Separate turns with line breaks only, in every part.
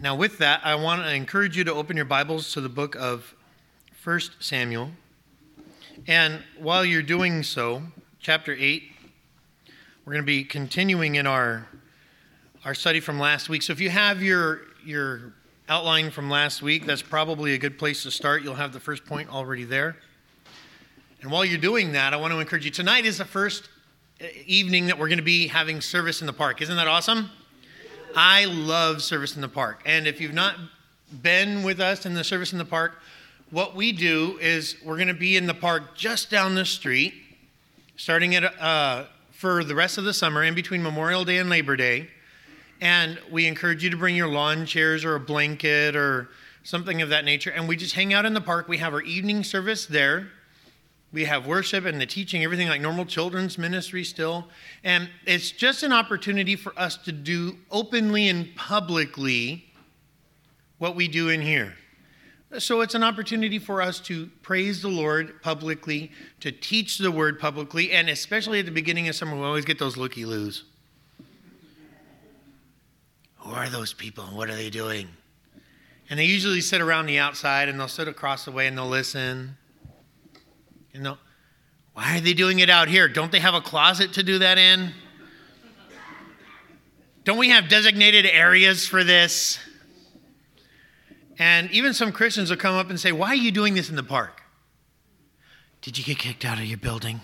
Now with that, I want to encourage you to open your Bibles to the book of 1 Samuel. And while you're doing so, chapter 8, we're going to be continuing in our study from last week. So if you have your outline from last week, that's probably a good place to start. You'll have the first point already there. And while you're doing that, I want to encourage you. Tonight is the first evening that we're going to be having service in the park. Isn't that awesome? I love service in the park. And if you've not been with us in the service in the park, what we do is we're going to be in the park just down the street, starting at for the rest of the summer, in between Memorial Day and Labor Day. And we encourage you to bring your lawn chairs or a blanket or something of that nature. And we just hang out in the park. We have our evening service there. We have worship and the teaching, everything like normal children's ministry still. And it's just an opportunity for us to do openly and publicly what we do in here. So it's an opportunity for us to praise the Lord publicly, to teach the word publicly, and especially at the beginning of summer, we always get those looky-loos. Who are those people and what are they doing? And they usually sit around the outside and they'll sit across the way and they'll listen. And why are they doing it out here? Don't they have a closet to do that in? Don't we have designated areas for this? And even some Christians will come up and say, why are you doing this in the park? Did you get kicked out of your building?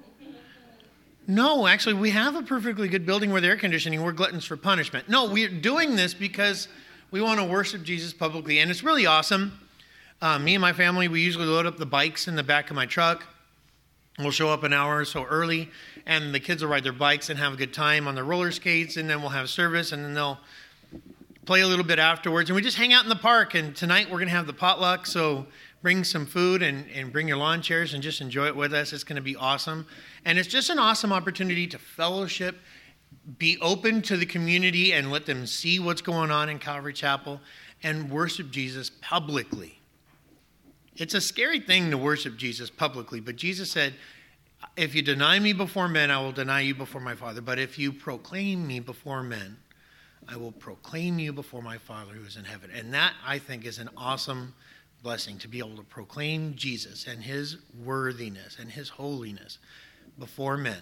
No, actually, we have a perfectly good building with air conditioning. We're gluttons for punishment. No, we're doing this because we want to worship Jesus publicly. And it's really awesome. Me and my family, we usually load up the bikes in the back of my truck. We'll show up an hour or so early, and the kids will ride their bikes and have a good time on their roller skates, and then we'll have service, and then they'll play a little bit afterwards. And we just hang out in the park, and tonight we're going to have the potluck, so bring some food and bring your lawn chairs and just enjoy it with us. It's going to be awesome. And it's just an awesome opportunity to fellowship, be open to the community, and let them see what's going on in Calvary Chapel, and worship Jesus publicly. It's a scary thing to worship Jesus publicly, but Jesus said, if you deny me before men, I will deny you before my Father. But if you proclaim me before men, I will proclaim you before my Father who is in heaven. And that, I think, is an awesome blessing, to be able to proclaim Jesus and his worthiness and his holiness before men.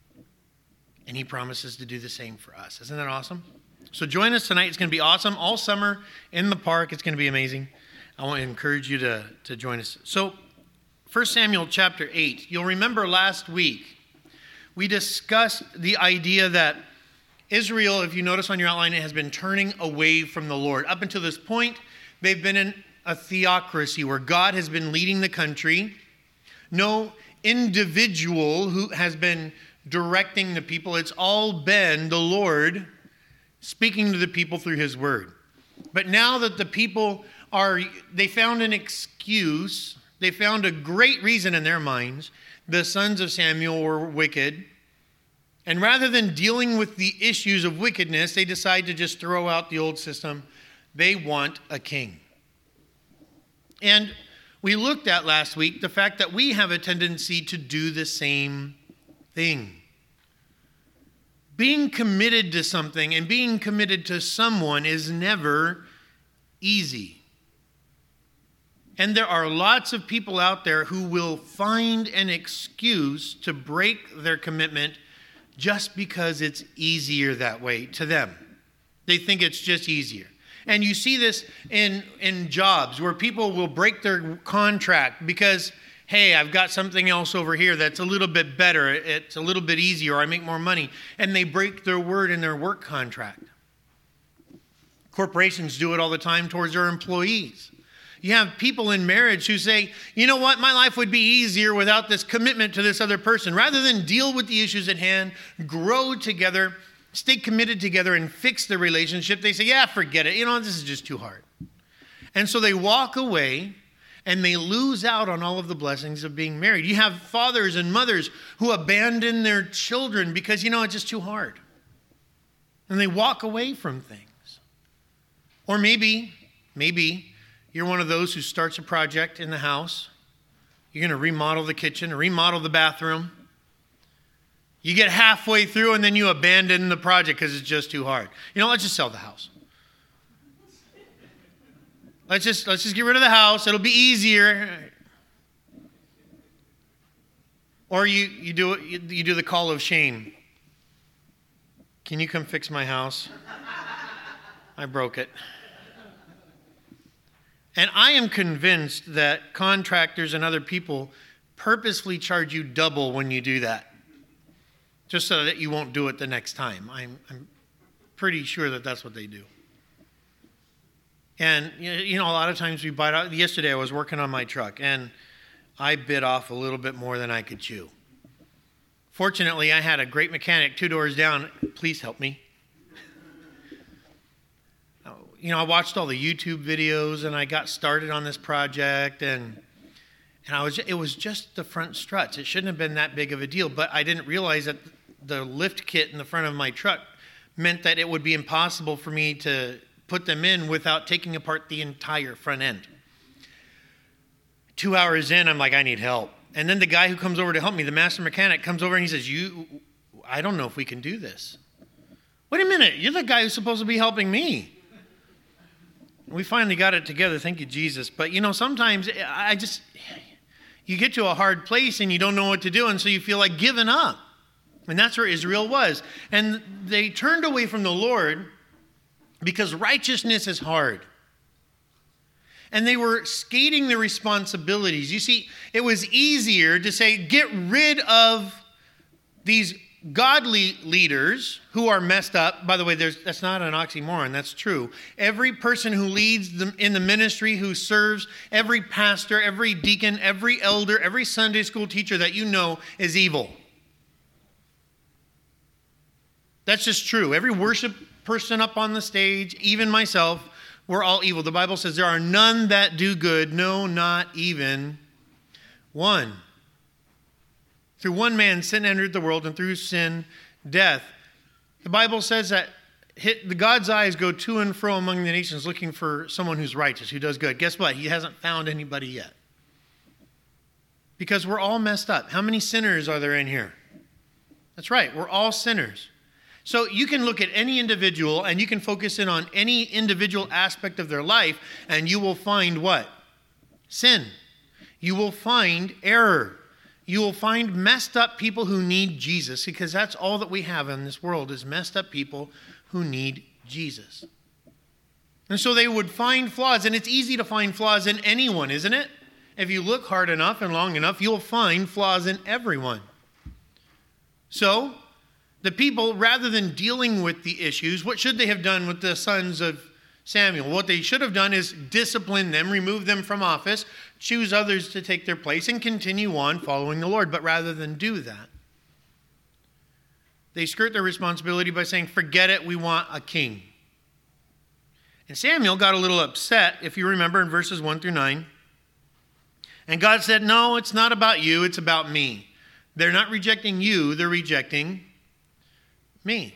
And he promises to do the same for us. Isn't that awesome? So join us tonight. It's going to be awesome. All summer in the park. It's going to be amazing. I want to encourage you to join us. So 1 Samuel chapter 8. You'll remember last week we discussed the idea that Israel, if you notice on your outline, it has been turning away from the Lord. Up until this point, they've been in a theocracy where God has been leading the country. No individual who has been directing the people. It's all been the Lord speaking to the people through his word. But now that the people they found an excuse, they found a great reason in their minds. The sons of Samuel were wicked. And rather than dealing with the issues of wickedness, they decide to just throw out the old system. They want a king. And we looked at last week the fact that we have a tendency to do the same thing. Being committed to something and being committed to someone is never easy. And there are lots of people out there who will find an excuse to break their commitment just because it's easier that way to them. They think it's just easier. And you see this in jobs where people will break their contract because, hey, I've got something else over here that's a little bit better. It's a little bit easier. I make more money. And they break their word in their work contract. Corporations do it all the time towards their employees. You have people in marriage who say, you know what, my life would be easier without this commitment to this other person. Rather than deal with the issues at hand, grow together, stay committed together, and fix the relationship, they say, yeah, forget it. You know, this is just too hard. And so they walk away and they lose out on all of the blessings of being married. You have fathers and mothers who abandon their children because, it's just too hard. And they walk away from things. Or maybe you're one of those who starts a project in the house. You're going to remodel the kitchen, remodel the bathroom. You get halfway through and then you abandon the project because it's just too hard. Let's just sell the house. Let's just get rid of the house. It'll be easier. Or you do the call of shame. Can you come fix my house? I broke it. And I am convinced that contractors and other people purposefully charge you double when you do that, just so that you won't do it the next time. I'm pretty sure that that's what they do. And, a lot of times we bite out. Yesterday I was working on my truck, and I bit off a little bit more than I could chew. Fortunately, I had a great mechanic 2 doors down. Please help me. I watched all the YouTube videos, and I got started on this project, and it was just the front struts. It shouldn't have been that big of a deal, but I didn't realize that the lift kit in the front of my truck meant that it would be impossible for me to put them in without taking apart the entire front end. 2 hours in, I'm like, I need help. And then the guy who comes over to help me, the master mechanic, comes over and he says, I don't know if we can do this. Wait a minute, you're the guy who's supposed to be helping me. We finally got it together, thank you, Jesus. But, sometimes you get to a hard place and you don't know what to do, and so you feel like giving up. And that's where Israel was. And they turned away from the Lord because righteousness is hard. And they were skating the responsibilities. You see, it was easier to say, get rid of these godly leaders who are messed up. By the way, that's not an oxymoron. That's true. Every person who leads them in the ministry, who serves, every pastor, every deacon, every elder, every Sunday school teacher that you know is evil. That's just true. Every worship person up on the stage, even myself, we're all evil. The Bible says there are none that do good, no, not even one. Through one man, sin entered the world, and through sin, death. The Bible says that the God's eyes go to and fro among the nations looking for someone who's righteous, who does good. Guess what? He hasn't found anybody yet. Because we're all messed up. How many sinners are there in here? That's right. We're all sinners. So you can look at any individual and you can focus in on any individual aspect of their life, and you will find what? Sin. You will find error. You will find messed up people who need Jesus, because that's all that we have in this world is messed up people who need Jesus. And so they would find flaws, and it's easy to find flaws in anyone, isn't it? If you look hard enough and long enough, you'll find flaws in everyone. So the people, rather than dealing with the issues, what should they have done with the sons of Samuel? What they should have done is discipline them, remove them from office, choose others to take their place, and continue on following the Lord. But rather than do that, they skirt their responsibility by saying, forget it, we want a king. And Samuel got a little upset, if you remember, in verses 1 through 9. And God said, no, it's not about you, it's about me. They're not rejecting you, they're rejecting me.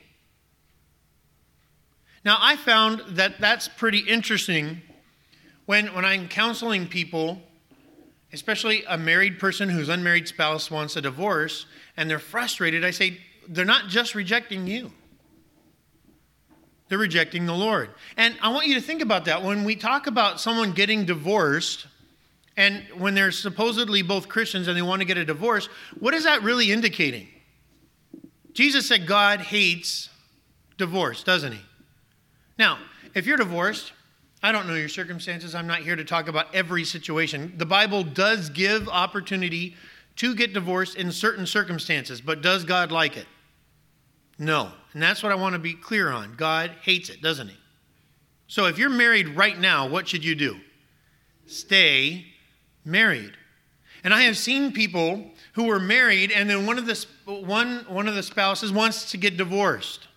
Now, I found that that's pretty interesting when I'm counseling people, especially a married person whose unmarried spouse wants a divorce, and they're frustrated. I say, they're not just rejecting you. They're rejecting the Lord. And I want you to think about that. When we talk about someone getting divorced, and when they're supposedly both Christians and they want to get a divorce, what is that really indicating? Jesus said God hates divorce, doesn't he? Now, if you're divorced, I don't know your circumstances. I'm not here to talk about every situation. The Bible does give opportunity to get divorced in certain circumstances, but does God like it? No. And that's what I want to be clear on. God hates it, doesn't he? So if you're married right now, what should you do? Stay married. And I have seen people who were married, and then one of the spouses wants to get divorced.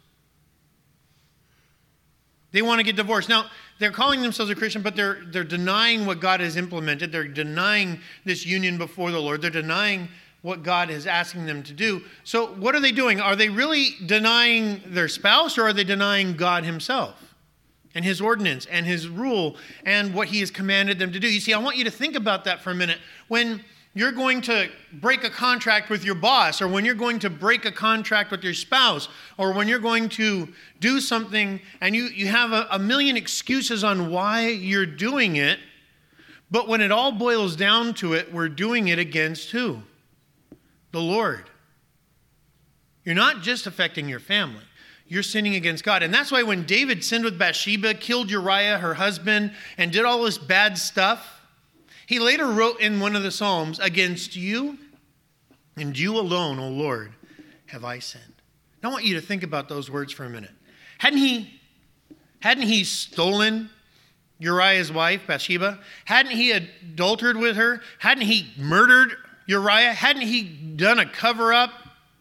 They want to get divorced. Now, they're calling themselves a Christian, but they're denying what God has implemented. They're denying this union before the Lord. They're denying what God is asking them to do. So what are they doing? Are they really denying their spouse, or are they denying God himself and his ordinance and his rule and what he has commanded them to do? You see, I want you to think about that for a minute. When you're going to break a contract with your boss, or when you're going to break a contract with your spouse, or when you're going to do something and you have a million excuses on why you're doing it, but when it all boils down to it, we're doing it against who? The Lord. You're not just affecting your family. You're sinning against God. And that's why when David sinned with Bathsheba, killed Uriah, her husband, and did all this bad stuff, he later wrote in one of the Psalms, against you and you alone, O Lord, have I sinned. Now I want you to think about those words for a minute. Hadn't he stolen Uriah's wife, Bathsheba? Hadn't he adulterated with her? Hadn't he murdered Uriah? Hadn't he done a cover-up?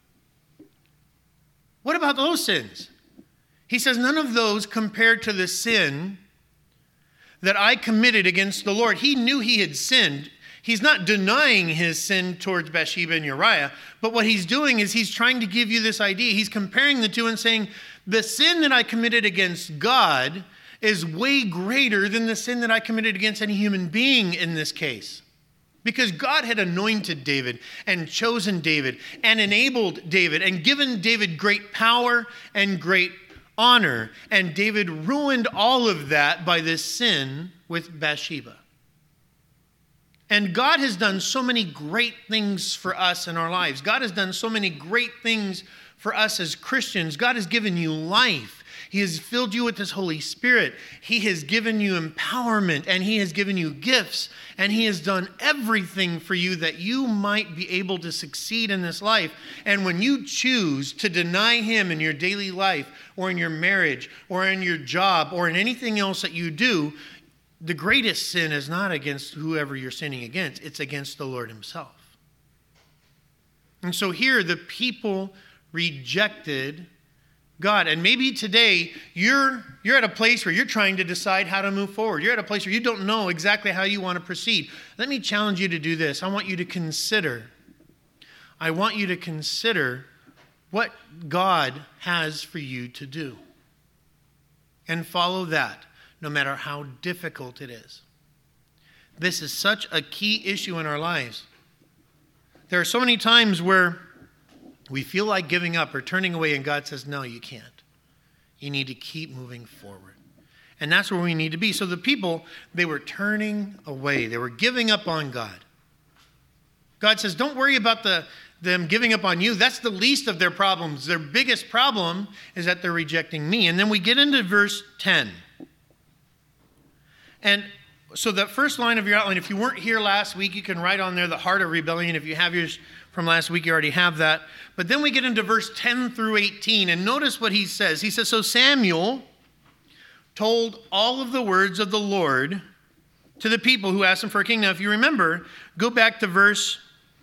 What about those sins? He says, none of those compared to the sin that I committed against the Lord. He knew he had sinned. He's not denying his sin towards Bathsheba and Uriah, but what he's doing is he's trying to give you this idea. He's comparing the two and saying, the sin that I committed against God is way greater than the sin that I committed against any human being in this case. Because God had anointed David and chosen David and enabled David and given David great power and great honor. And David ruined all of that by this sin with Bathsheba. And God has done so many great things for us in our lives. God has done so many great things for us as Christians. God has given you life. He has filled you with His Holy Spirit. He has given you empowerment, and He has given you gifts, and He has done everything for you that you might be able to succeed in this life. And when you choose to deny Him in your daily life, or in your marriage, or in your job, or in anything else that you do, the greatest sin is not against whoever you're sinning against. It's against the Lord Himself. And so here, the people rejected God. And maybe today you're at a place where you're trying to decide how to move forward. You're at a place where you don't know exactly how you want to proceed. Let me challenge you to do this. I want you to consider what God has for you to do. And follow that, no matter how difficult it is. This is such a key issue in our lives. There are so many times where we feel like giving up or turning away, and God says, no, you can't. You need to keep moving forward. And that's where we need to be. So the people, they were turning away. They were giving up on God. God says, don't worry about them giving up on you. That's the least of their problems. Their biggest problem is that they're rejecting me. And then we get into verse 10. And so that first line of your outline, if you weren't here last week, you can write on there the heart of rebellion. If you have yours from last week, you already have that. But then we get into verse 10 through 18, and notice what he says. He says, so Samuel told all of the words of the Lord to the people who asked him for a king. Now, if you remember, go back to verse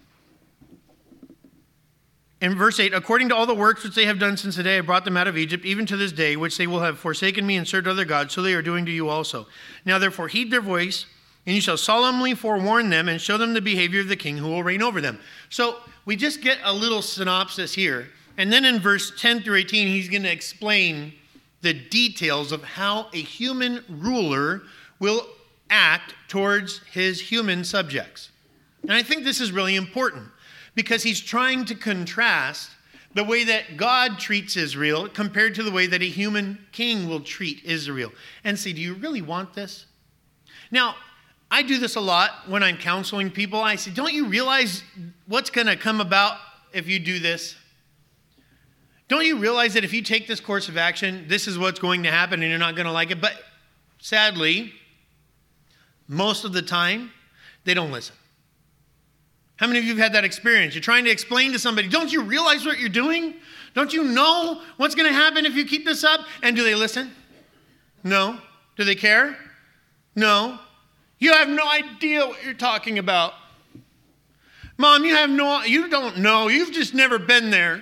8, according to all the works which they have done since the day I brought them out of Egypt, even to this day, which they will have forsaken me and served other gods, so they are doing to you also. Now, therefore, heed their voice, and you shall solemnly forewarn them and show them the behavior of the king who will reign over them. So we just get a little synopsis here. And then in verse 10 through 18, he's going to explain the details of how a human ruler will act towards his human subjects. And I think this is really important because he's trying to contrast the way that God treats Israel compared to the way that a human king will treat Israel. And say, do you really want this? Now, I do this a lot when I'm counseling people. I say, don't you realize what's going to come about if you do this? Don't you realize that if you take this course of action, this is what's going to happen and you're not going to like it? But sadly, most of the time, they don't listen. How many of you have had that experience? You're trying to explain to somebody, don't you realize what you're doing? Don't you know what's going to happen if you keep this up? And do they listen? No. Do they care? No. You have no idea what you're talking about. Mom, you don't know. You've just never been there.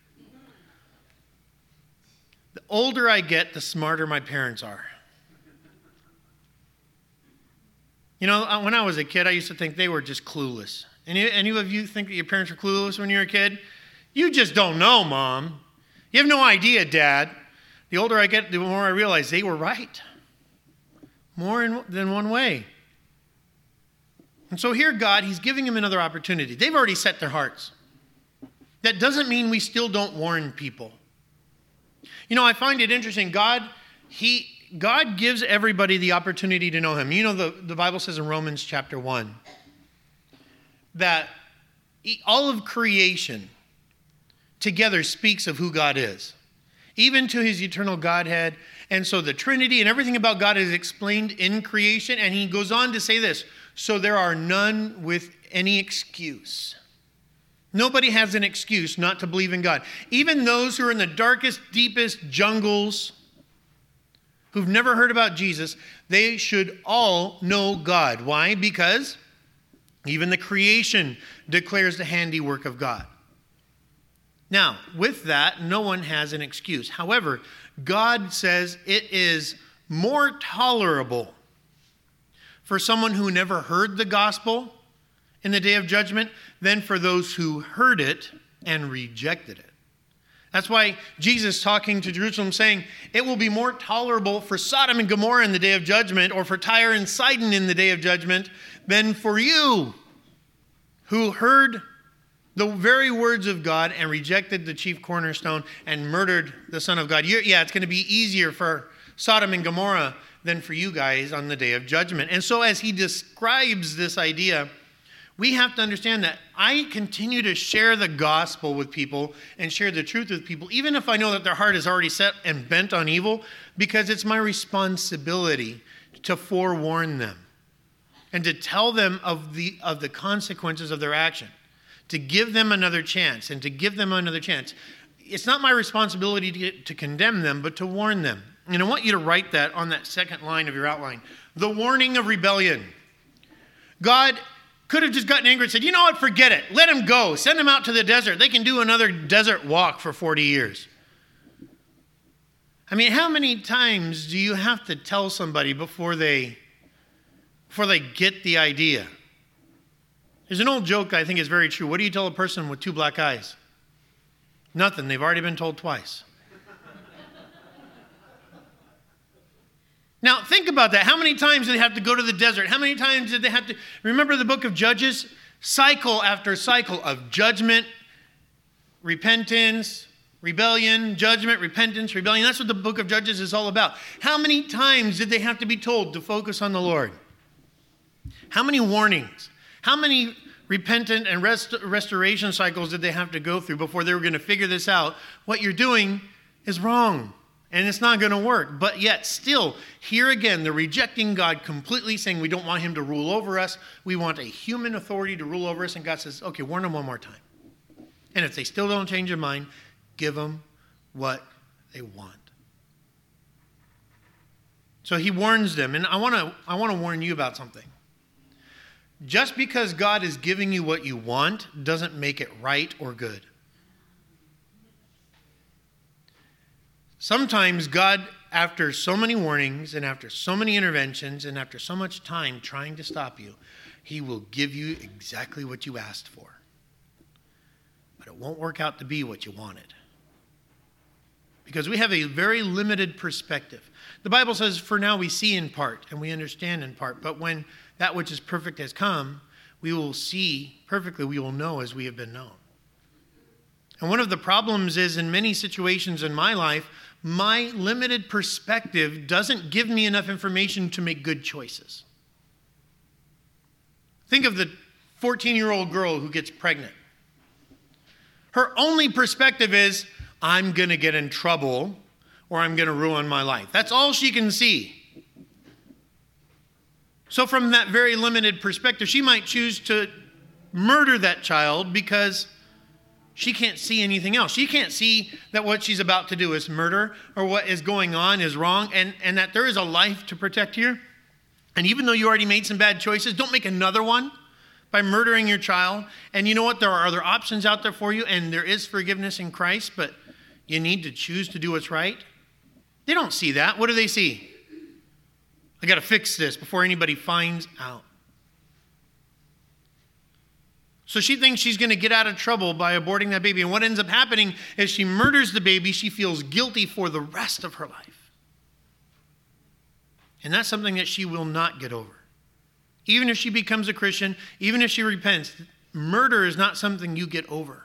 The older I get, the smarter my parents are. You know, when I was a kid, I used to think they were just clueless. Any of you think that your parents were clueless when you were a kid? You just don't know, Mom. You have no idea, Dad. The older I get, the more I realize they were right. More than one way. And so here God, he's giving them another opportunity. They've already set their hearts. That doesn't mean we still don't warn people. You know, I find it interesting. God gives everybody the opportunity to know him. You know, the Bible says in Romans chapter 1 that all of creation together speaks of who God is, even to his eternal Godhead. And so the Trinity and everything about God is explained in creation. And he goes on to say this, so there are none with any excuse. Nobody has an excuse not to believe in God. Even those who are in the darkest, deepest jungles, who've never heard about Jesus, they should all know God. Why? Because even the creation declares the handiwork of God. Now, with that, no one has an excuse. However, God says it is more tolerable for someone who never heard the gospel in the day of judgment than for those who heard it and rejected it. That's why Jesus talking to Jerusalem saying, it will be more tolerable for Sodom and Gomorrah in the day of judgment, or for Tyre and Sidon in the day of judgment, than for you who heard the very words of God and rejected the chief cornerstone and murdered the Son of God. It's going to be easier for Sodom and Gomorrah than for you guys on the day of judgment. And so as he describes this idea, we have to understand that I continue to share the gospel with people and share the truth with people, even if I know that their heart is already set and bent on evil, because it's my responsibility to forewarn them and to tell them of the consequences of their action, to give them another chance and to give them another chance. It's not my responsibility to condemn them, but to warn them. And I want you to write that on that second line of your outline. The warning of rebellion. God could have just gotten angry and said, you know what, forget it. Let them go. Send them out to the desert. They can do another desert walk for 40 years. I mean, how many times do you have to tell somebody before they get the idea? There's an old joke I think is very true. What do you tell a person with two black eyes? Nothing. They've already been told twice. Now, think about that. How many times did they have to go to the desert? How many times did they have to... Remember the book of Judges? Cycle after cycle of judgment, repentance, rebellion, judgment, repentance, rebellion. That's what the book of Judges is all about. How many times did they have to be told to focus on the Lord? How many warnings? How many repentant and restoration cycles did they have to go through before they were going to figure this out? What you're doing is wrong. And it's not going to work. But yet still, here again, they're rejecting God completely, saying we don't want him to rule over us. We want a human authority to rule over us. And God says, okay, warn them one more time. And if they still don't change their mind, give them what they want. So he warns them. And I want to warn you about something. Just because God is giving you what you want doesn't make it right or good. Sometimes God, after so many warnings and after so many interventions and after so much time trying to stop you, he will give you exactly what you asked for. But it won't work out to be what you wanted. Because we have a very limited perspective. The Bible says, for now we see in part and we understand in part. But when that which is perfect has come, we will see perfectly, we will know as we have been known. And one of the problems is in many situations in my life, my limited perspective doesn't give me enough information to make good choices. Think of the 14-year-old girl who gets pregnant. Her only perspective is, I'm going to get in trouble or I'm going to ruin my life. That's all she can see. So from that very limited perspective, she might choose to murder that child because she can't see anything else. She can't see that what she's about to do is murder or what is going on is wrong and that there is a life to protect here. And even though you already made some bad choices, don't make another one by murdering your child. And you know what? There are other options out there for you and there is forgiveness in Christ, but you need to choose to do what's right. They don't see that. What do they see? I got to fix this before anybody finds out. So she thinks she's going to get out of trouble by aborting that baby. And what ends up happening is she murders the baby. She feels guilty for the rest of her life. And that's something that she will not get over. Even if she becomes a Christian, even if she repents, murder is not something you get over.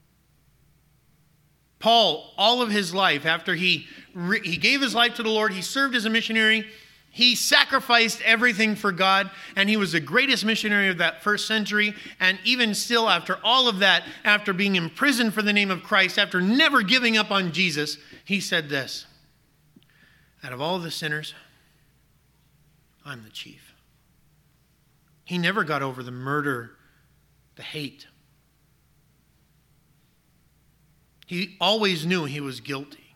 Paul, all of his life, after he gave his life to the Lord, he served as a missionary, he sacrificed everything for God, and he was the greatest missionary of that first century. And even still, after all of that, after being imprisoned for the name of Christ, after never giving up on Jesus, he said this: out of all the sinners, I'm the chief. He never got over the murder, the hate. He always knew he was guilty.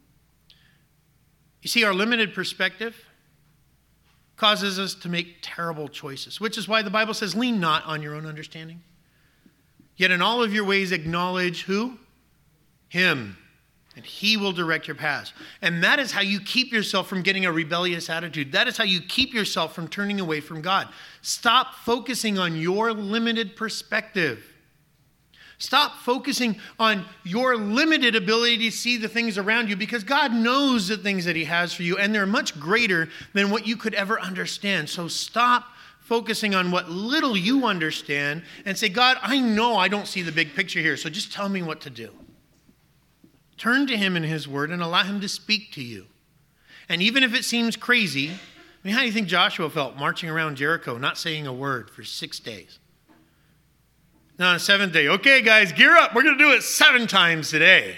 You see, our limited perspective causes us to make terrible choices, which is why the Bible says, lean not on your own understanding. Yet in all of your ways acknowledge who? Him. And he will direct your paths. And that is how you keep yourself from getting a rebellious attitude. That is how you keep yourself from turning away from God. Stop focusing on your limited perspective. Stop focusing on your limited ability to see the things around you, because God knows the things that he has for you, and they're much greater than what you could ever understand. So stop focusing on what little you understand and say, God, I know I don't see the big picture here, so just tell me what to do. Turn to him in his word and allow him to speak to you. And even if it seems crazy, how do you think Joshua felt marching around Jericho, not saying a word for 6 days? Now, on the seventh day, okay, guys, gear up. We're going to do it 7 times today.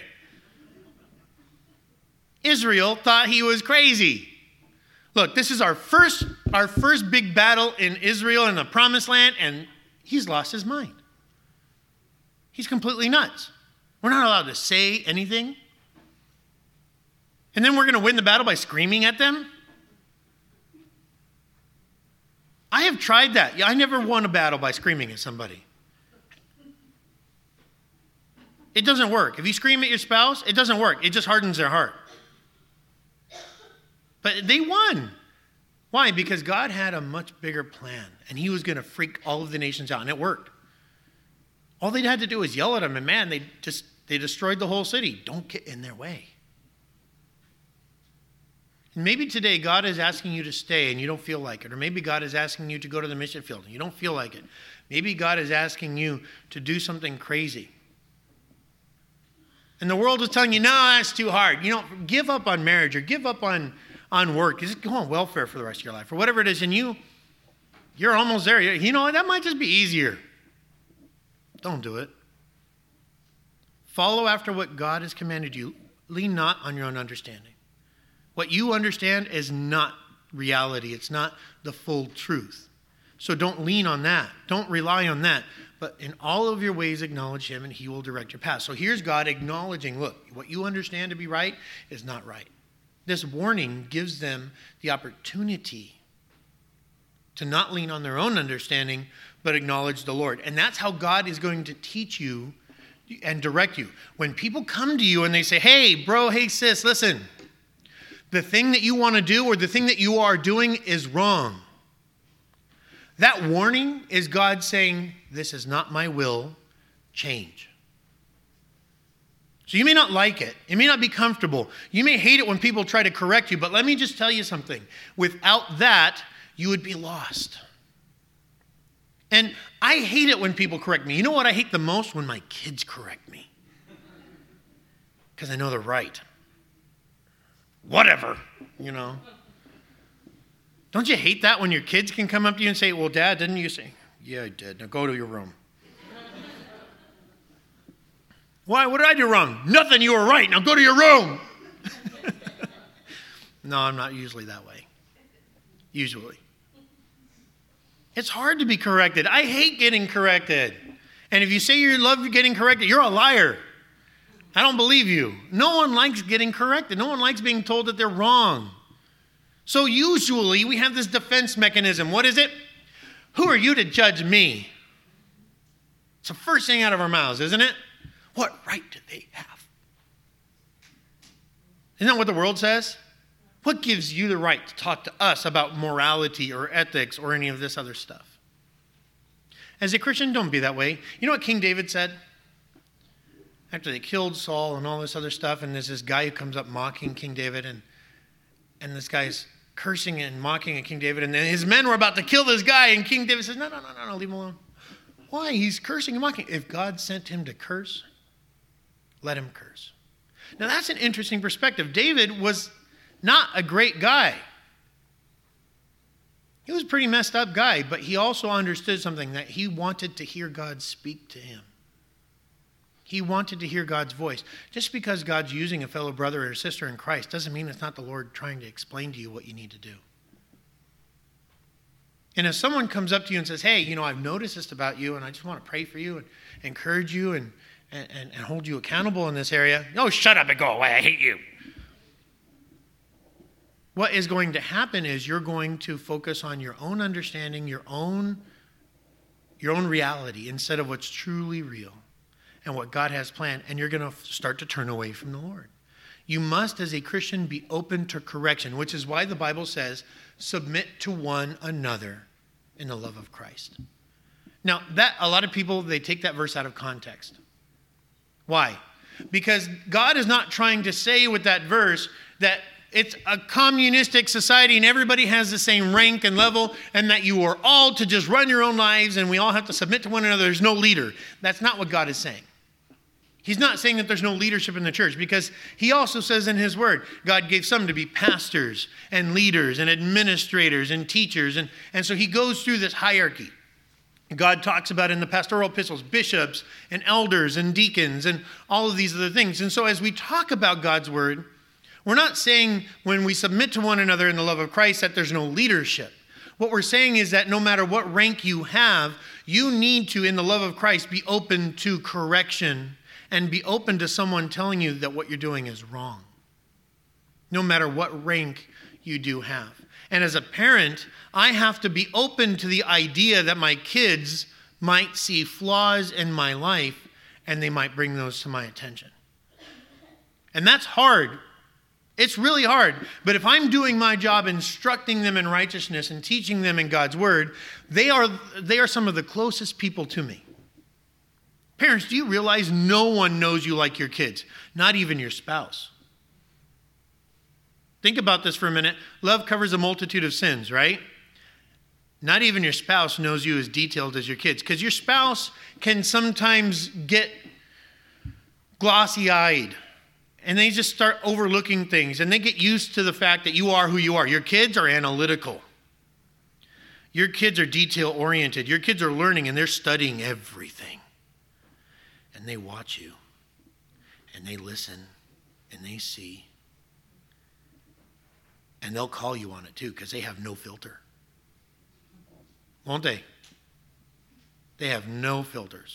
Israel thought he was crazy. Look, this is our first big battle in Israel in the Promised Land, and he's lost his mind. He's completely nuts. We're not allowed to say anything. And then we're going to win the battle by screaming at them? I have tried that. I never won a battle by screaming at somebody. It doesn't work. If you scream at your spouse, it doesn't work. It just hardens their heart. But they won. Why? Because God had a much bigger plan, and he was going to freak all of the nations out, and it worked. All they had to do was yell at them, and man, they destroyed the whole city. Don't get in their way. And maybe today God is asking you to stay and you don't feel like it. Or maybe God is asking you to go to the mission field and you don't feel like it. Maybe God is asking you to do something crazy. And the world is telling you, no, that's too hard. Give up on marriage or give up on work. Just go on welfare for the rest of your life or whatever it is. And you're almost there. That might just be easier. Don't do it. Follow after what God has commanded you. Lean not on your own understanding. What you understand is not reality. It's not the full truth. So don't lean on that. Don't rely on that. But in all of your ways, acknowledge him and he will direct your path. So here's God acknowledging, look, what you understand to be right is not right. This warning gives them the opportunity to not lean on their own understanding, but acknowledge the Lord. And that's how God is going to teach you and direct you. When people come to you and they say, hey, bro, hey, sis, listen, the thing that you want to do or the thing that you are doing is wrong. That warning is God saying, this is not my will, change. So you may not like it. It may not be comfortable. You may hate it when people try to correct you, but let me just tell you something. Without that, you would be lost. And I hate it when people correct me. You know what I hate the most? When my kids correct me. Because I know they're right. Whatever, Don't you hate that when your kids can come up to you and say, well, Dad, didn't you say? Yeah, I did. Now go to your room. Why? What did I do wrong? Nothing. You were right. Now go to your room. No, I'm not usually that way. Usually. It's hard to be corrected. I hate getting corrected. And if you say you love getting corrected, you're a liar. I don't believe you. No one likes getting corrected. No one likes being told that they're wrong. So usually we have this defense mechanism. What is it? Who are you to judge me? It's the first thing out of our mouths, isn't it? What right do they have? Isn't that what the world says? What gives you the right to talk to us about morality or ethics or any of this other stuff? As a Christian, don't be that way. You know what King David said? After they killed Saul and all this other stuff, and there's this guy who comes up mocking King David, and this guy's cursing and mocking at King David. And then his men were about to kill this guy. And King David says, no, leave him alone. Why? He's cursing and mocking. If God sent him to curse, let him curse. Now, that's an interesting perspective. David was not a great guy. He was a pretty messed up guy, but he also understood something, that he wanted to hear God speak to him. He wanted to hear God's voice. Just because God's using a fellow brother or sister in Christ doesn't mean it's not the Lord trying to explain to you what you need to do. And if someone comes up to you and says, hey, I've noticed this about you, and I just want to pray for you and encourage you and hold you accountable in this area. No, shut up and go away. I hate you. What is going to happen is you're going to focus on your own understanding, your own reality, instead of what's truly real and what God has planned, and you're going to start to turn away from the Lord. You must, as a Christian, be open to correction, which is why the Bible says, submit to one another in the love of Christ. Now, a lot of people, they take that verse out of context. Why? Because God is not trying to say with that verse that it's a communistic society and everybody has the same rank and level, and that you are all to just run your own lives and we all have to submit to one another. There's no leader. That's not what God is saying. He's not saying that there's no leadership in the church, because he also says in his word, God gave some to be pastors and leaders and administrators and teachers. And so he goes through this hierarchy. God talks about in the pastoral epistles, bishops and elders and deacons and all of these other things. And so as we talk about God's word, we're not saying when we submit to one another in the love of Christ that there's no leadership. What we're saying is that no matter what rank you have, you need to, in the love of Christ, be open to correction and be open to someone telling you that what you're doing is wrong, no matter what rank you do have. And as a parent, I have to be open to the idea that my kids might see flaws in my life and they might bring those to my attention. And that's hard. It's really hard. But if I'm doing my job instructing them in righteousness and teaching them in God's word, they are some of the closest people to me. Parents, do you realize no one knows you like your kids? Not even your spouse. Think about this for a minute. Love covers a multitude of sins, right? Not even your spouse knows you as detailed as your kids, because your spouse can sometimes get glossy-eyed, and they just start overlooking things, and they get used to the fact that you are who you are. Your kids are analytical. Your kids are detail-oriented. Your kids are learning, and they're studying everything. And they watch you, and they listen, and they see. And they'll call you on it too, because they have no filter. Won't they? They have no filters.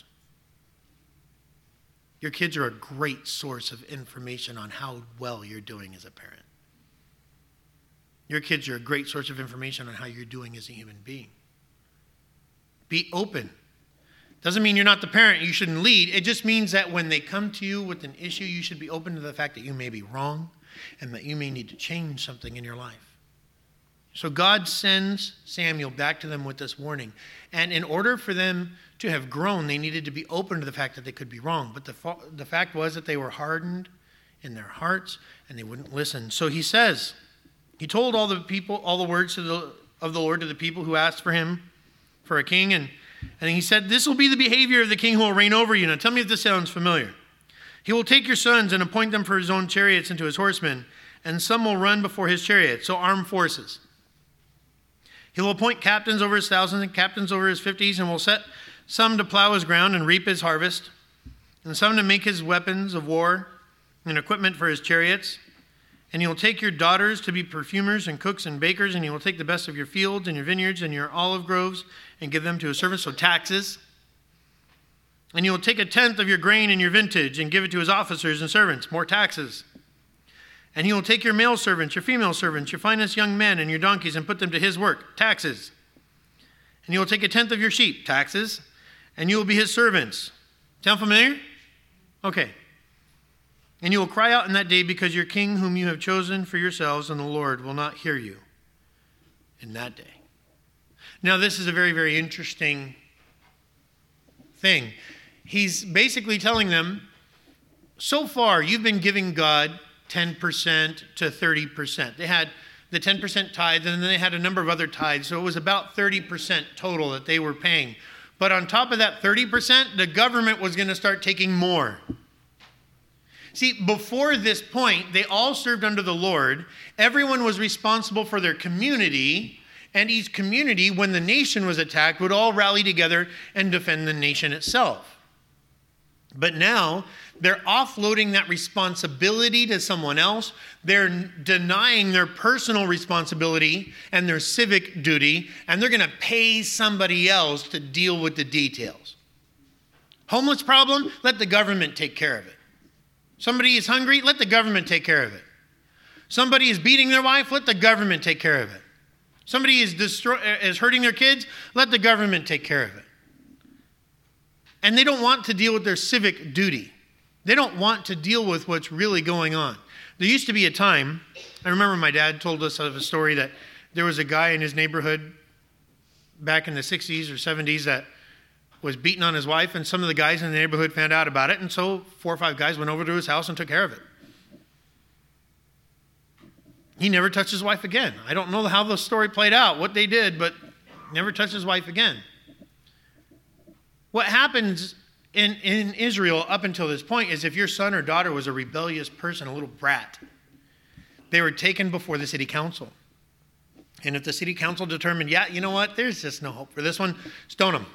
Your kids are a great source of information on how well you're doing as a parent. Your kids are a great source of information on how you're doing as a human being. Be open. Doesn't mean you're not the parent, you shouldn't lead. It just means that when they come to you with an issue, you should be open to the fact that you may be wrong and that you may need to change something in your life. So God sends Samuel back to them with this warning. And in order for them to have grown, they needed to be open to the fact that they could be wrong. But the fact was that they were hardened in their hearts and they wouldn't listen. So he says, he told all the words of the Lord to the people who asked for him for a king. And he said, this will be the behavior of the king who will reign over you. Now tell me if this sounds familiar. He will take your sons and appoint them for his own chariots and to his horsemen, and some will run before his chariots, so armed forces. He will appoint captains over his thousands and captains over his 50s, and will set some to plow his ground and reap his harvest, and some to make his weapons of war and equipment for his chariots. And he will take your daughters to be perfumers and cooks and bakers, and he will take the best of your fields and your vineyards and your olive groves and give them to his servants, so taxes. And he will take 1/10 of your grain and your vintage and give it to his officers and servants, more taxes. And he will take your male servants, your female servants, your finest young men and your donkeys and put them to his work, taxes. And he will take 1/10 of your sheep, taxes. And you will be his servants. Sound familiar? Okay. And you will cry out in that day because your king whom you have chosen for yourselves and the Lord will not hear you in that day. Now this is a very, very interesting thing. He's basically telling them, so far you've been giving God 10% to 30%. They had the 10% tithe, and then they had a number of other tithes. So it was about 30% total that they were paying. But on top of that 30%, the government was going to start taking more. See, before this point, they all served under the Lord. Everyone was responsible for their community, and each community, when the nation was attacked, would all rally together and defend the nation itself. But now, they're offloading that responsibility to someone else. They're denying their personal responsibility and their civic duty, and they're going to pay somebody else to deal with the details. Homeless problem? Let the government take care of it. Somebody is hungry? Let the government take care of it. Somebody is beating their wife? Let the government take care of it. Somebody is hurting their kids? Let the government take care of it. And they don't want to deal with their civic duty. They don't want to deal with what's really going on. There used to be a time, I remember my dad told us of a story that there was a guy in his neighborhood back in the 60s or 70s that was beating on his wife, and some of the guys in the neighborhood found out about it, and so 4 or 5 guys went over to his house and took care of it. He never touched his wife again. I don't know how the story played out, what they did, but never touched his wife again. What happens in Israel up until this point is if your son or daughter was a rebellious person, a little brat, they were taken before the city council. And if the city council determined, yeah, you know what, there's just no hope for this one, stone him.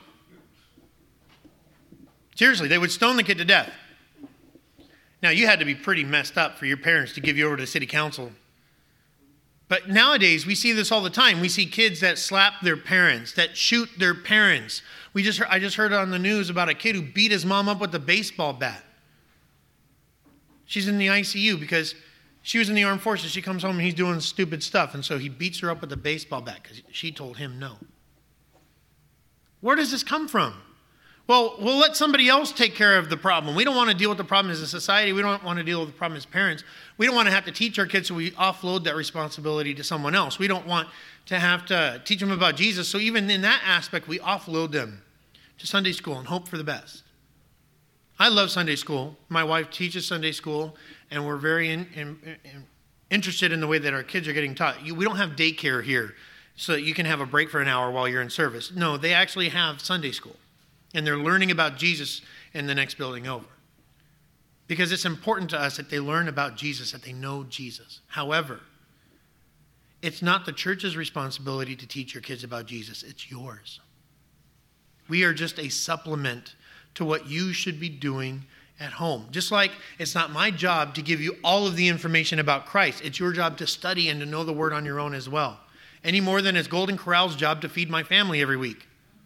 Seriously, they would stone the kid to death. Now, you had to be pretty messed up for your parents to give you over to the city council. But nowadays, we see this all the time. We see kids that slap their parents, that shoot their parents. I just heard on the news about a kid who beat his mom up with a baseball bat. She's in the ICU because she was in the armed forces. She comes home and he's doing stupid stuff. And so he beats her up with a baseball bat because she told him no. Where does this come from? Well, we'll let somebody else take care of the problem. We don't want to deal with the problem as a society. We don't want to deal with the problem as parents. We don't want to have to teach our kids, so we offload that responsibility to someone else. We don't want to have to teach them about Jesus. So even in that aspect, we offload them to Sunday school and hope for the best. I love Sunday school. My wife teaches Sunday school, and we're very interested in the way that our kids are getting taught. We don't have daycare here so that you can have a break for an hour while you're in service. No, they actually have Sunday school. And they're learning about Jesus in the next building over. Because it's important to us that they learn about Jesus, that they know Jesus. However, it's not the church's responsibility to teach your kids about Jesus. It's yours. We are just a supplement to what you should be doing at home. Just like it's not my job to give you all of the information about Christ. It's your job to study and to know the Word on your own as well. Any more than it's Golden Corral's job to feed my family every week.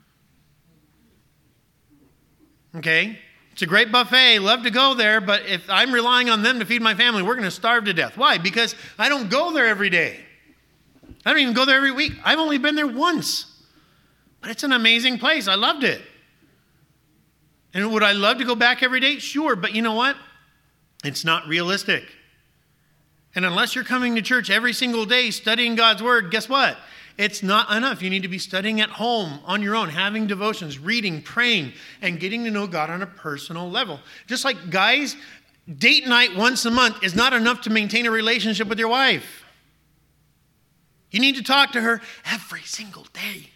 Okay? It's a great buffet. Love to go there, but if I'm relying on them to feed my family, we're going to starve to death. Why? Because I don't go there every day. I don't even go there every week. I've only been there once. But it's an amazing place. I loved it. And would I love to go back every day? Sure, but you know what? It's not realistic. And unless you're coming to church every single day studying God's Word, guess what? It's not enough. You need to be studying at home on your own, having devotions, reading, praying, and getting to know God on a personal level. Just like guys, date night once a month is not enough to maintain a relationship with your wife. You need to talk to her every single day.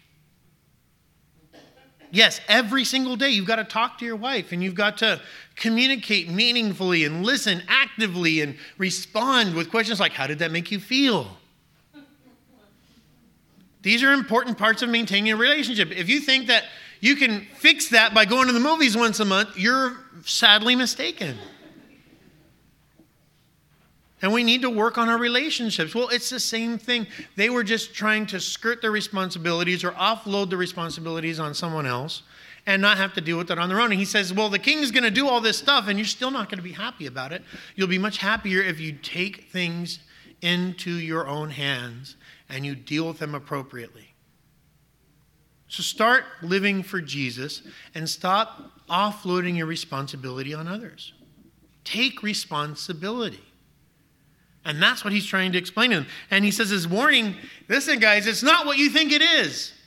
Yes, every single day you've got to talk to your wife, and you've got to communicate meaningfully and listen actively and respond with questions like, how did that make you feel? These are important parts of maintaining a relationship. If you think that you can fix that by going to the movies once a month, you're sadly mistaken. And we need to work on our relationships. Well, it's the same thing. They were just trying to skirt their responsibilities or offload the responsibilities on someone else and not have to deal with it on their own. And he says, well, the king's going to do all this stuff and you're still not going to be happy about it. You'll be much happier if you take things into your own hands and you deal with them appropriately. So start living for Jesus and stop offloading your responsibility on others. Take responsibility. And that's what he's trying to explain to them. And he says his warning, listen guys, it's not what you think it is.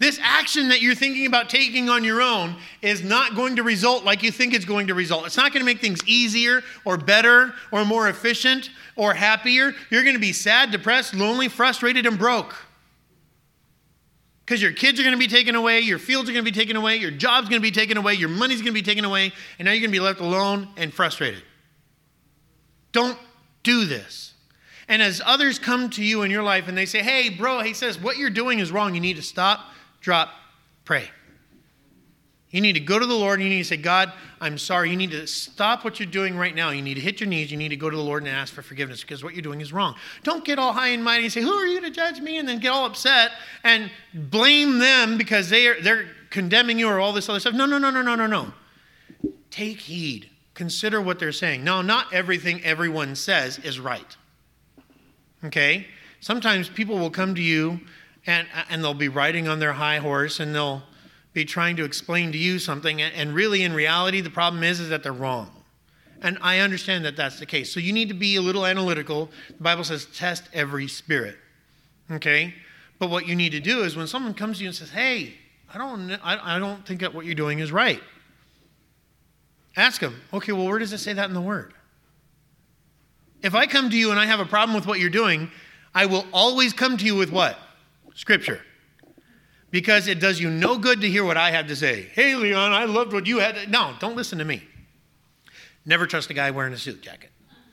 This action that you're thinking about taking on your own is not going to result like you think it's going to result. It's not going to make things easier or better or more efficient or happier. You're going to be sad, depressed, lonely, frustrated, and broke. Because your kids are going to be taken away, your fields are going to be taken away, your job's going to be taken away, your money's going to be taken away, and now you're going to be left alone and frustrated. Don't do this. And as others come to you in your life and they say, hey, bro, he says, what you're doing is wrong. You need to stop, drop, pray. You need to go to the Lord and you need to say, God, I'm sorry. You need to stop what you're doing right now. You need to hit your knees. You need to go to the Lord and ask for forgiveness because what you're doing is wrong. Don't get all high and mighty and say, who are you to judge me? And then get all upset and blame them because they're condemning you or all this other stuff. No. Take heed. Consider what they're saying. No, not everything everyone says is right. Okay? Sometimes people will come to you and they'll be riding on their high horse and they'll be trying to explain to you something, and really in reality the problem is that they're wrong. And I understand that that's the case. So you need to be a little analytical. The Bible says test every spirit. Okay? But what you need to do is when someone comes to you and says, hey, I don't think that what you're doing is right. Ask them, okay, well, where does it say that in the Word? If I come to you and I have a problem with what you're doing, I will always come to you with what? Scripture. Because it does you no good to hear what I have to say. Hey, Leon, I loved what you had to... No, don't listen to me. Never trust a guy wearing a suit jacket.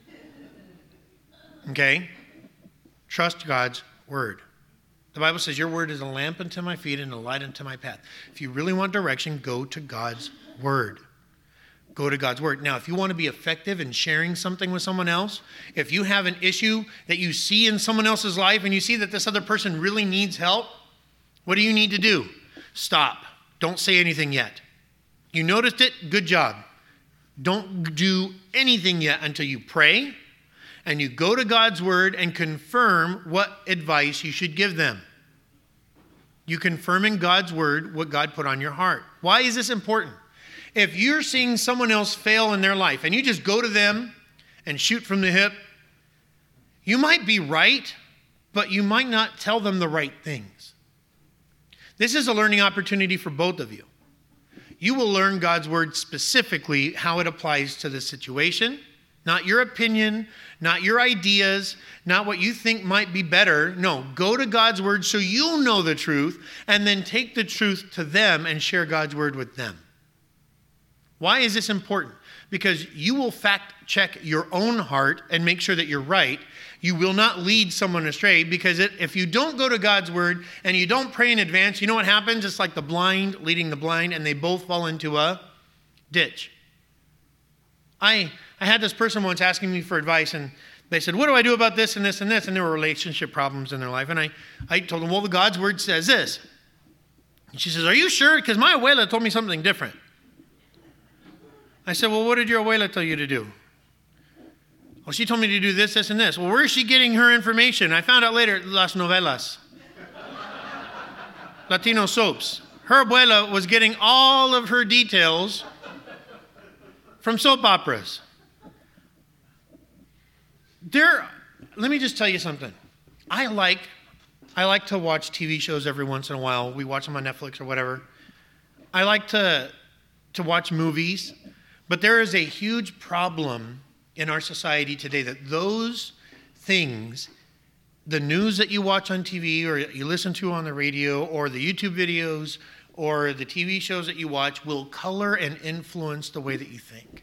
Okay? Trust God's Word. The Bible says your Word is a lamp unto my feet and a light unto my path. If you really want direction, go to God's Word. Go to God's Word. Now, if you want to be effective in sharing something with someone else, if you have an issue that you see in someone else's life and you see that this other person really needs help, what do you need to do? Stop. Don't say anything yet. You noticed it? Good job. Don't do anything yet until you pray and you go to God's Word and confirm what advice you should give them. You confirm in God's Word what God put on your heart. Why is this important? If you're seeing someone else fail in their life and you just go to them and shoot from the hip, you might be right, but you might not tell them the right things. This is a learning opportunity for both of you. You will learn God's Word specifically how it applies to the situation, not your opinion, not your ideas, not what you think might be better. No, go to God's Word so you'll know the truth and then take the truth to them and share God's Word with them. Why is this important? Because you will fact check your own heart and make sure that you're right. You will not lead someone astray because if you don't go to God's Word and you don't pray in advance, you know what happens? It's like the blind leading the blind and they both fall into a ditch. I had this person once asking me for advice and they said, what do I do about this and this and this? And there were relationship problems in their life. And I told them, well, the God's Word says this. And she says, are you sure? Because my abuela told me something different. I said, well, what did your abuela tell you to do? Well, she told me to do this, this, and this. Well, where is she getting her information? I found out later, las novelas. Latino soaps. Her abuela was getting all of her details from soap operas. Let me just tell you something. I like to watch TV shows every once in a while. We watch them on Netflix or whatever. I like to watch movies. But there is a huge problem in our society today that those things, the news that you watch on TV or you listen to on the radio or the YouTube videos or the TV shows that you watch will color and influence the way that you think.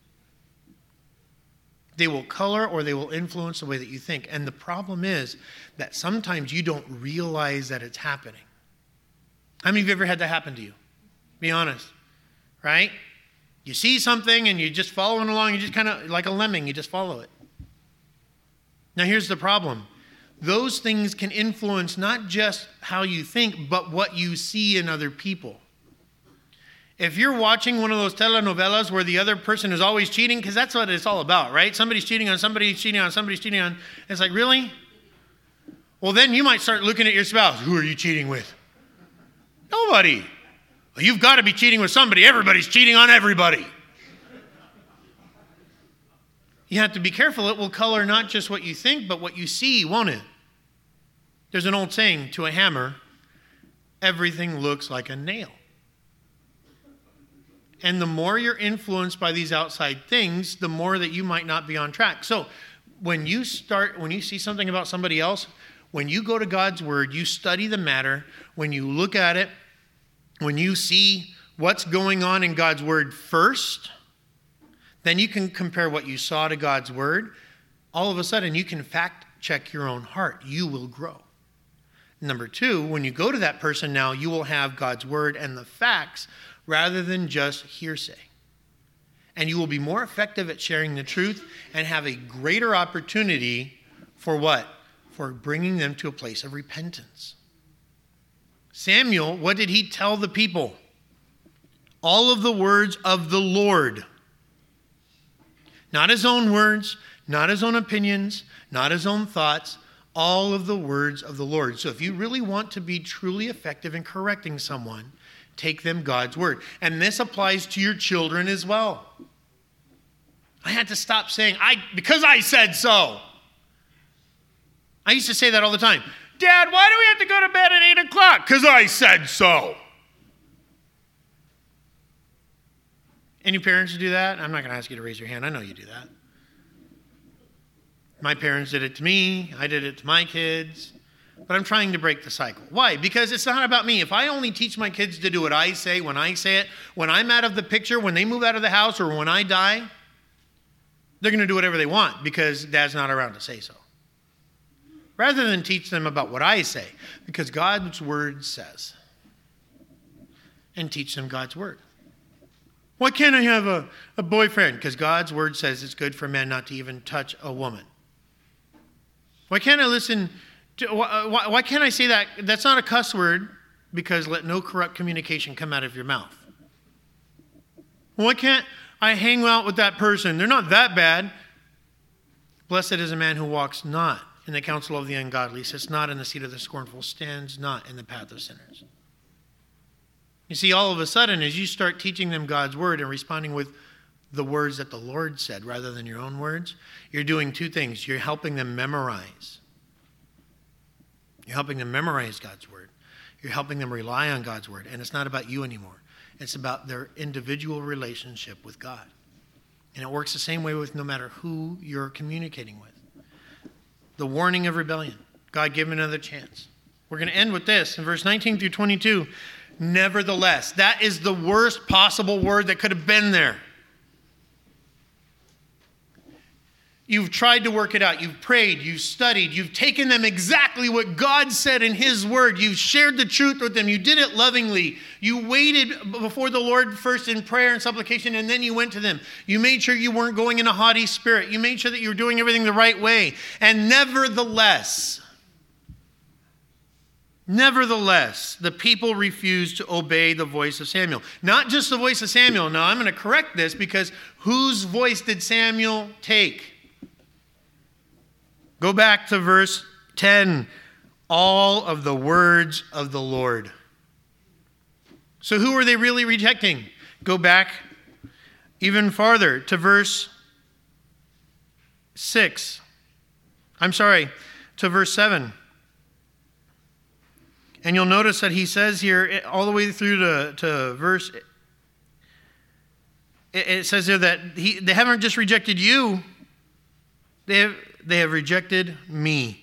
They will color or they will influence the way that you think. And the problem is that sometimes you don't realize that it's happening. How many of you ever had that happen to you? Be honest, right? You see something and you're just following along. You just kind of, like a lemming, you just follow it. Now here's the problem. Those things can influence not just how you think, but what you see in other people. If you're watching one of those telenovelas where the other person is always cheating, because that's what it's all about, right? Somebody's cheating on somebody, cheating on somebody, cheating on. It's like, really? Well, then you might start looking at your spouse. Who are you cheating with? Nobody. Well, you've got to be cheating with somebody. Everybody's cheating on everybody. You have to be careful. It will color not just what you think, but what you see, won't it? There's an old saying, to a hammer, everything looks like a nail. And the more you're influenced by these outside things, the more that you might not be on track. So when you see something about somebody else, when you go to God's word, you study the matter, when you look at it, when you see what's going on in God's word first, then you can compare what you saw to God's word. All of a sudden, you can fact check your own heart. You will grow. Number two, when you go to that person now, you will have God's word and the facts rather than just hearsay. And you will be more effective at sharing the truth and have a greater opportunity for what? For bringing them to a place of repentance. Samuel, what did he tell the people? All of the words of the Lord. Not his own words, not his own opinions, not his own thoughts, all of the words of the Lord. So if you really want to be truly effective in correcting someone, take them God's word. And this applies to your children as well. I had to stop saying, because I said so. I used to say that all the time. Dad, why do we have to go to bed at 8 o'clock? Because I said so. Any parents do that? I'm not going to ask you to raise your hand. I know you do that. My parents did it to me. I did it to my kids. But I'm trying to break the cycle. Why? Because it's not about me. If I only teach my kids to do what I say when I say it, when I'm out of the picture, when they move out of the house, or when I die, they're going to do whatever they want because Dad's not around to say so. Rather than teach them about what I say, because God's word says. And teach them God's word. Why can't I have a boyfriend? Because God's word says it's good for men not to even touch a woman. Why can't I listen to, why can't I say that? That's not a cuss word, because let no corrupt communication come out of your mouth. Why can't I hang out with that person? They're not that bad. Blessed is a man who walks not in the counsel of the ungodly, sits not in the seat of the scornful, stands not in the path of sinners. You see, all of a sudden, as you start teaching them God's word and responding with the words that the Lord said rather than your own words, you're doing two things. You're helping them memorize. You're helping them memorize God's word. You're helping them rely on God's word. And it's not about you anymore. It's about their individual relationship with God. And it works the same way with no matter who you're communicating with. The warning of rebellion. God, give him another chance. We're going to end with this in verse 19 through 22. Nevertheless, that is the worst possible word that could have been there. You've tried to work it out. You've prayed. You've studied. You've taken them exactly what God said in his word. You've shared the truth with them. You did it lovingly. You waited before the Lord first in prayer and supplication, and then you went to them. You made sure you weren't going in a haughty spirit. You made sure that you were doing everything the right way. And nevertheless, the people refused to obey the voice of Samuel. Not just the voice of Samuel. Now, I'm going to correct this because whose voice did Samuel take? Go back to verse 10. All of the words of the Lord. So who are they really rejecting? Go back even farther to verse 6. To verse 7. And you'll notice that he says here, all the way through to verse, it says there that they haven't just rejected you, they have rejected me.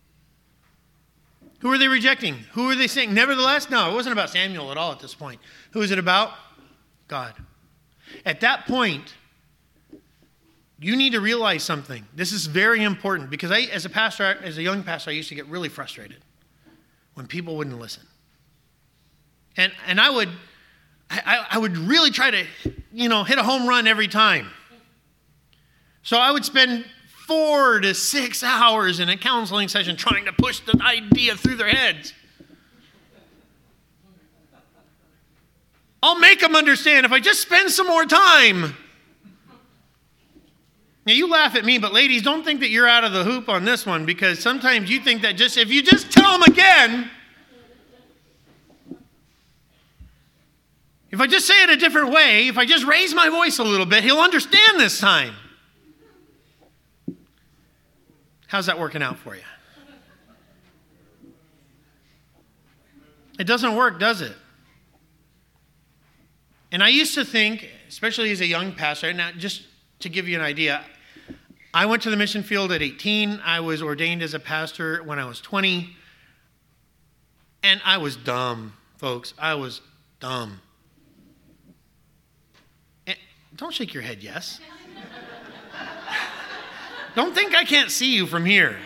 Who are they rejecting? Who are they saying? Nevertheless, no, it wasn't about Samuel at all at this point. Who is it about? God. At that point, you need to realize something. This is very important because as a young pastor, I used to get really frustrated when people wouldn't listen. And I would really try to, hit a home run every time. So I would spend 4 to 6 hours in a counseling session trying to push the idea through their heads. I'll make them understand if I just spend some more time. Now, you laugh at me, but ladies, don't think that you're out of the hoop on this one, because sometimes you think that if you just tell them again, if I just say it a different way, if I just raise my voice a little bit, he'll understand this time. How's that working out for you? It doesn't work, does it? And I used to think, especially as a young pastor, now just to give you an idea, I went to the mission field at 18. I was ordained as a pastor when I was 20. And I was dumb, folks. I was dumb. And don't shake your head, yes. Don't think I can't see you from here.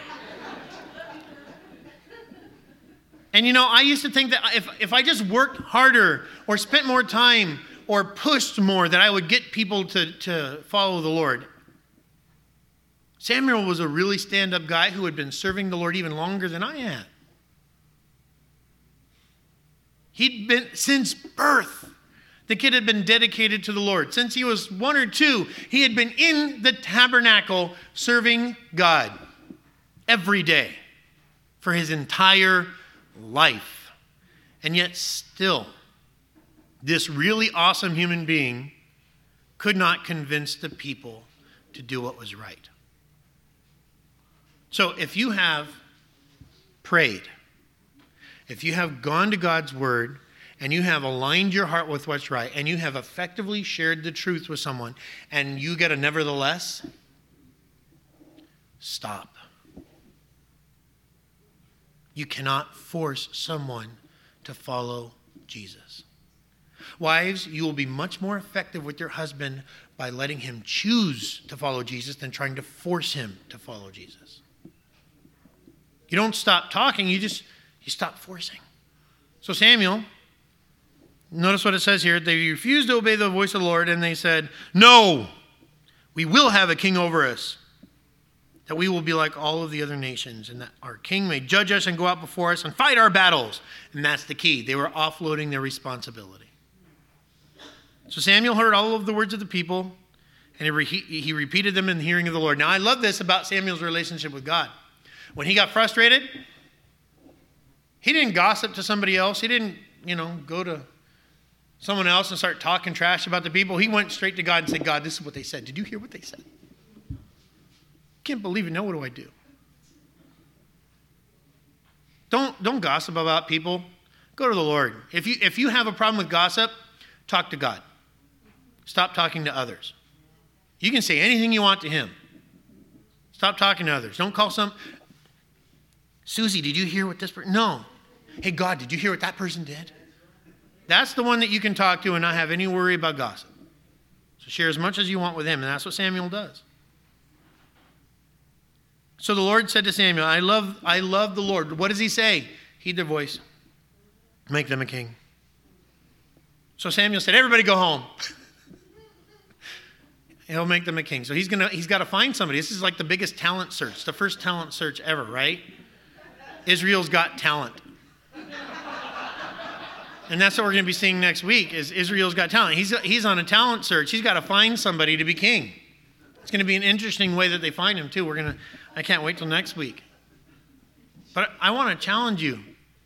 And I used to think that if I just worked harder or spent more time or pushed more, that I would get people to follow the Lord. Samuel was a really stand-up guy who had been serving the Lord even longer than I had. He'd been, since birth, the kid had been dedicated to the Lord. Since he was 1 or 2, he had been in the tabernacle serving God every day for his entire life. And yet still, this really awesome human being could not convince the people to do what was right. So if you have prayed, if you have gone to God's word, and you have aligned your heart with what's right, and you have effectively shared the truth with someone, and you get a nevertheless, stop. You cannot force someone to follow Jesus. Wives, you will be much more effective with your husband by letting him choose to follow Jesus than trying to force him to follow Jesus. You don't stop talking, you stop forcing. So Samuel, notice what it says here. They refused to obey the voice of the Lord, and they said, "No, we will have a king over us, that we will be like all of the other nations, and that our king may judge us and go out before us and fight our battles." And that's the key. They were offloading their responsibility. So Samuel heard all of the words of the people, and he repeated them in the hearing of the Lord. Now, I love this about Samuel's relationship with God. When he got frustrated, he didn't gossip to somebody else. He didn't, go to someone else and start talking trash about the people. He went straight to God and said, "God, this is what they said. Did you hear what they said? Can't believe it. Now what do I do?" Don't gossip about people. Go to the Lord. If you have a problem with gossip, talk to God. Stop talking to others. You can say anything you want to him. Stop talking to others. Don't call Susie, did you hear what this person? No. Hey, God, did you hear what that person did? That's the one that you can talk to and not have any worry about gossip. So share as much as you want with him, and that's what Samuel does. So the Lord said to Samuel, I love the Lord. What does he say? Heed their voice. Make them a king. So Samuel said, everybody go home. He'll make them a king. So he's got to find somebody. This is like the biggest talent search, the first talent search ever, right? Israel's Got Talent. And that's what we're going to be seeing next week is Israel's Got Talent. He's on a talent search. He's got to find somebody to be king. It's going to be an interesting way that they find him too. I can't wait till next week. But I want to challenge you.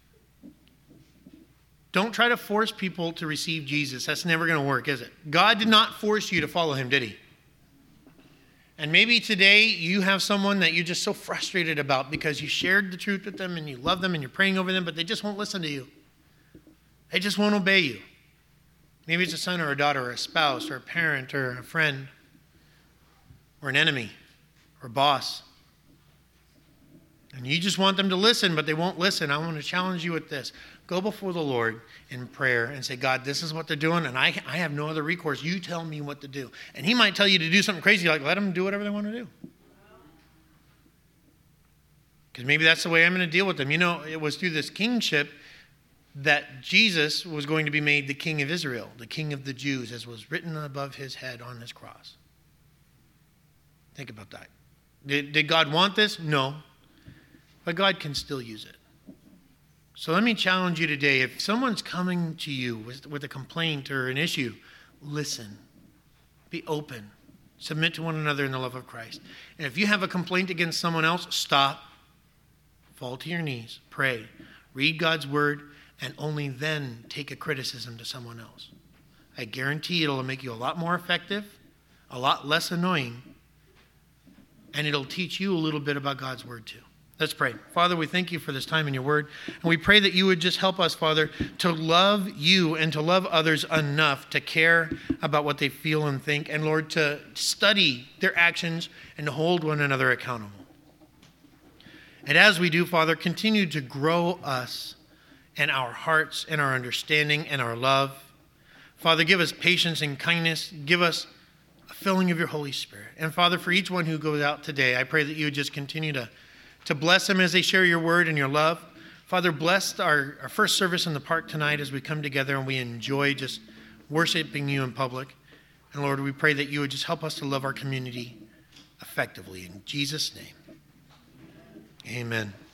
Don't try to force people to receive Jesus. That's never going to work, is it? God did not force you to follow him, did he? And maybe today you have someone that you're just so frustrated about because you shared the truth with them and you love them and you're praying over them, but they just won't listen to you. They just won't obey you. Maybe it's a son or a daughter or a spouse or a parent or a friend or an enemy or a boss. And you just want them to listen, but they won't listen. I want to challenge you with this. Go before the Lord in prayer and say, God, this is what they're doing, and I have no other recourse. You tell me what to do. And he might tell you to do something crazy, like let them do whatever they want to do. Because maybe that's the way I'm going to deal with them. It was through this kingship that Jesus was going to be made the king of Israel, the king of the Jews, as was written above his head on his cross. Think about that. Did God want this? No. But God can still use it. So let me challenge you today. If someone's coming to you with a complaint or an issue, listen. Be open. Submit to one another in the love of Christ. And if you have a complaint against someone else, stop. Fall to your knees. Pray. Read God's word. And only then take a criticism to someone else. I guarantee it'll make you a lot more effective, a lot less annoying, and it'll teach you a little bit about God's word too. Let's pray. Father, we thank you for this time in your word. And we pray that you would just help us, Father, to love you and to love others enough to care about what they feel and think. And Lord, to study their actions and to hold one another accountable. And as we do, Father, continue to grow us and our hearts and our understanding and our love. Father, give us patience and kindness. Give us a filling of your Holy Spirit. And Father, for each one who goes out today, I pray that you would just continue to bless them as they share your word and your love. Father, bless our first service in the park tonight as we come together and we enjoy just worshiping you in public. And Lord, we pray that you would just help us to love our community effectively. In Jesus' name, amen.